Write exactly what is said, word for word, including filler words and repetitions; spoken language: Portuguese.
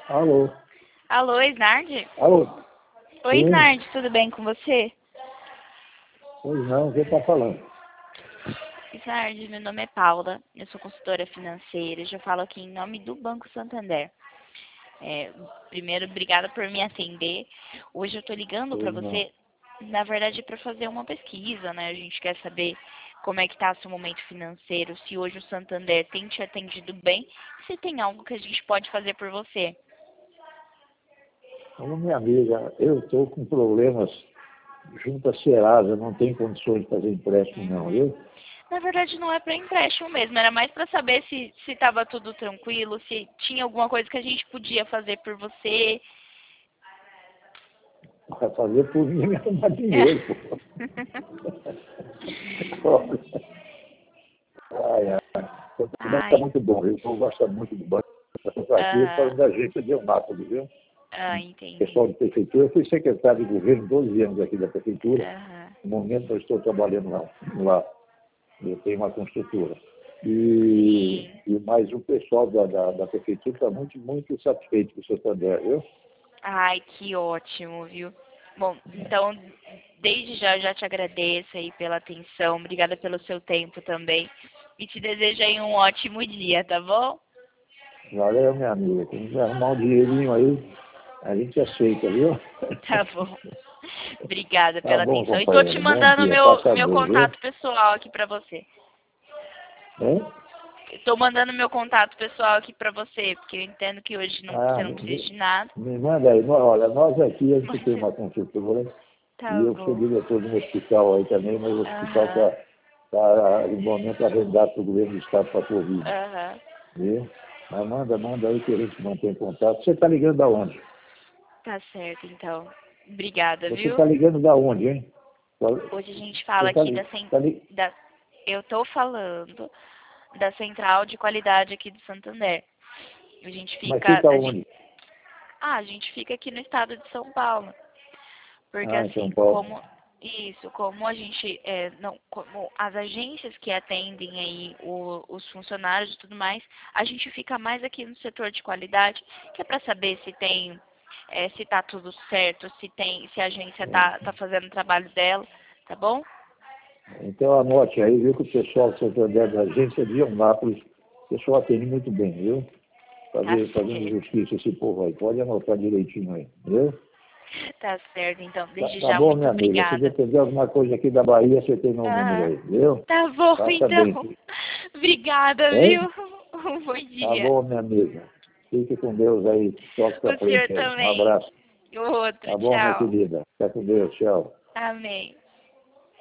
Alô? Alô, Isnardi? Alô? Oi, Sim. Isnardi, tudo bem com você? Pois não, quem está falando? Isnardi, meu nome é Paula, eu sou consultora financeira, já falo aqui em nome do Banco Santander. É, primeiro, obrigada por me atender. Hoje eu estou ligando para Pois não. você, na verdade, para fazer uma pesquisa, né? A gente quer saber como é que está o seu momento financeiro, se hoje o Santander tem te atendido bem, se tem algo que a gente pode fazer por você. Ô, minha amiga, eu estou com problemas junto à Serasa, não tenho condições de fazer empréstimo não, Uhum. viu? Na verdade, não é para empréstimo mesmo, era mais para saber se se estava tudo tranquilo, se tinha alguma coisa que a gente podia fazer por você. Vai fazer por mim me arrumar dinheiro, pô. Olha. Ai, ai. O banco está Ai, muito bom, eu vou gostar muito do banco. Estou aqui ah, falando da agência de Eunápolis, viu? ah, entendi. Pessoal de prefeitura, eu fui secretário de governo doze anos aqui da prefeitura. Aham. No momento eu estou trabalhando lá. lá. Eu tenho uma construtora. Sim. E, e mais o pessoal da, da, da prefeitura está muito, muito satisfeito com o Santander, viu? Ai, que ótimo, viu? Bom, então, desde já eu já te agradeço aí pela atenção, obrigada pelo seu tempo também. E te desejo aí um ótimo dia, tá bom? Valeu, minha amiga. Quem quiser arrumar um dinheirinho aí, a gente aceita, viu? Tá bom. Obrigada Tá pela bom, atenção. E tô te companheiro. Bom mandando dia. meu, Faça meu bem, viu? contato pessoal aqui pra você. Hein? Estou mandando meu contato pessoal aqui pra você, porque eu entendo que hoje não, Ah, você não me, precisa me de nada. me manda aí. Nó- Olha, nós aqui, a gente tem Você... uma construtora Tá e eu sou bom. diretor de um hospital aí também, mas o hospital Aham. está, tá, no momento, arrendado para o governo do estado para a Covid. Aham. Viu? Mas manda, manda aí que a gente mantém contato. Você está ligando da onde? Tá certo, então. Obrigada, Você viu? está ligando da onde, hein? Hoje a gente Você fala está aqui da, li, cen- tá li... da... Eu tô falando da Central de Qualidade aqui do Santander. A gente Mas fica... fica A gente... onde? Ah, a gente fica aqui no estado de São Paulo. Porque Ah, em São assim, Paulo. como isso, como a gente é, não, como as agências que atendem aí o, os funcionários e tudo mais, a gente fica mais aqui no setor de qualidade, que é para saber se tem, é, se tá tudo certo, se tem, se a agência tá, tá fazendo o trabalho dela, tá bom? Então anote aí, viu, que o pessoal do Santander da agência de Eunápolis, o pessoal atende muito bem, viu? Tá Fazer, fazendo certo. justiça esse povo aí. Pode anotar direitinho aí, viu? Tá certo, então, Tá, desde tá já, bom, muito minha amiga. Se obrigada. depender de alguma coisa aqui da Bahia, você tem meu número Ah, aí, viu? tá bom, Faça bem. então. Obrigada, viu? Hein? Um bom Tá dia. bom, minha amiga. Fique com Deus aí. Toque pra O senhor frente aí. Um também. abraço. O outro, Tá bom, minha tchau. querida. Fica com Deus. Tchau. Amém.